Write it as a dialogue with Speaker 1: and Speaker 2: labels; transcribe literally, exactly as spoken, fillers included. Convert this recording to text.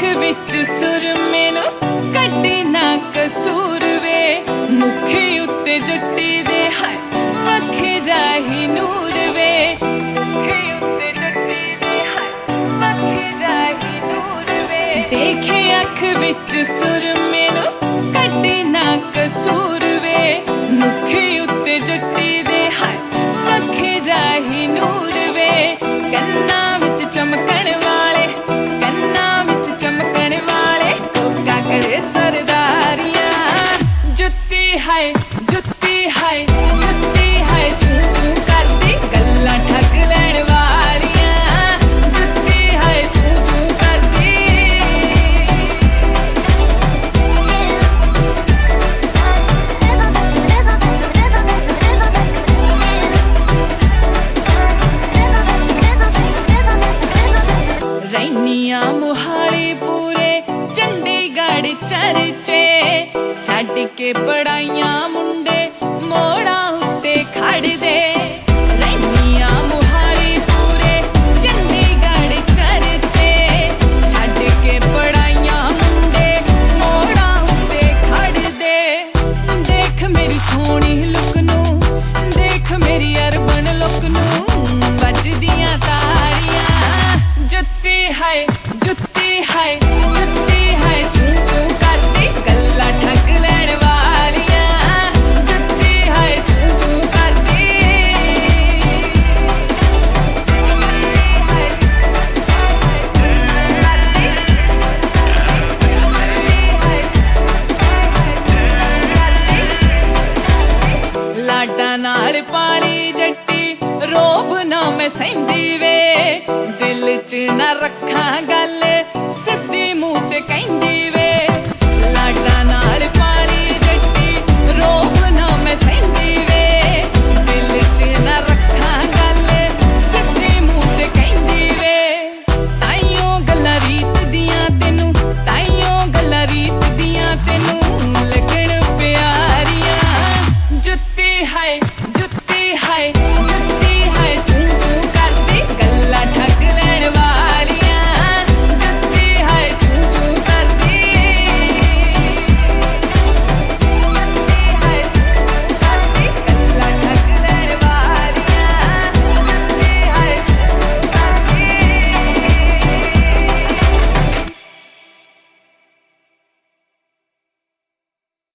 Speaker 1: विच सुर मैनू कड्डी ना कसूर वे मुखे उत्ते जट्टी दे हाय मखे जाही नूर वे मुखे उत्ते जट्टी दे हाय मखे जाही नूर वे देखे अख विच सुर मैनू कड्डी ना कसूर वे मुखे उत्ते जट्टी दे हाय मखे जाही नूर वे कन्ना विच चमकण वाले कन्ना विच चमकण वाले कोका करे सरदारियां जुत्ती हाय जुत्ती हाय जुत्ती हाय तू तू करदी गल्लां ठग लैण वालियां जुत्ती हाय तू तू करदी रैनियां मुहाली पूरे चंडीगढ़ चर्चे छड्ड के पढ़ाइयां मुंडे मोड़ा उत्ते खड़दे रैनियां मुहाली पूरे चंडीगढ़ चर्चे छड्ड के पढ़ाइयां मुंडे मोड़ा उत्ते खड़दे देख मेरी सोहनी लुक नूं देख मेरी अरबन लुक नूं वजदियां ताड़ियां जुत्ती हाय जुत्ती हाय जुत्ती हाय तू तू करदी गल्लां ठग लैण वालियां जुत्ती हाय तू तू करदी लाडा नाल पाली जट्टी रोब ना मैं सैंदी वे दिल च ना रखां गल